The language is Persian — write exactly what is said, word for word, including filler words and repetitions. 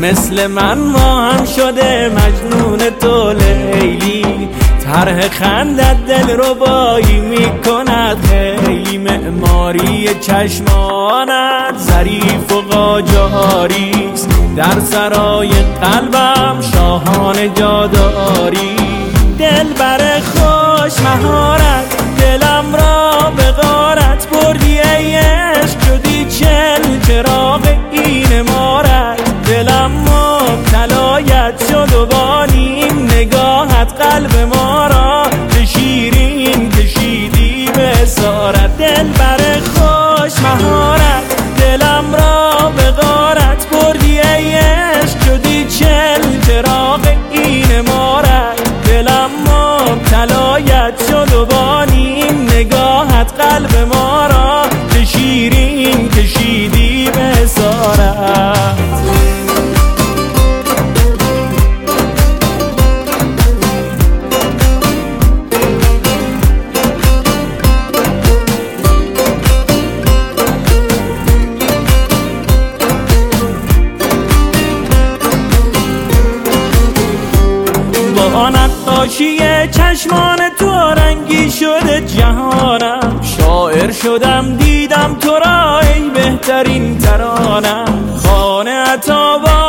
مثل من ما هم شده مجنون تو لیلی، طرح خندت دل ربایی میکند خیلی، معماری چشمانت ظریف و قاجاریست، در سرای قلبم شاهانه جاداری. دل بر خوش مهارت دلم را به غارت بردی ای عشق، شدی چل چراغ این مارت، دلم مبتلایت شد و با نیم نگاهت قلب ما را به شیرین کشیدی به اسارت. دل بر خوش مهارت دلم را به غارت بردی ای عشق، شدی چل چراغ این مارت، دلم مبتلایت شد و با نیم نگاهت قلب ما را به شیرین کشیدی به اسارت. با نقاشی چشمان تو رنگی شده جهانم، شاعر شدم دیدم تو را ای بهترین ترانم، خانه عطا